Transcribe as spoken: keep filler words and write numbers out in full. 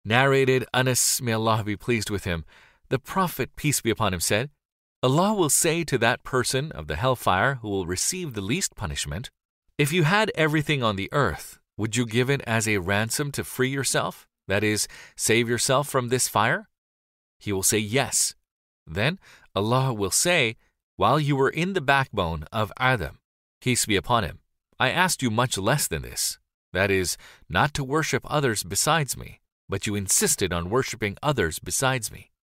Narrated Anas, may Allah be pleased with him, the Prophet, peace be upon him, said, Allah will say to that person of the hellfire who will receive the least punishment, if you had everything on the earth, would you give it as a ransom to free yourself, that is, save yourself from this fire? He will say yes. Then Allah will say, while you were in the backbone of Adam, peace be upon him, I asked you much less than this, that is, not to worship others besides me, but you insisted on worshipping others besides me.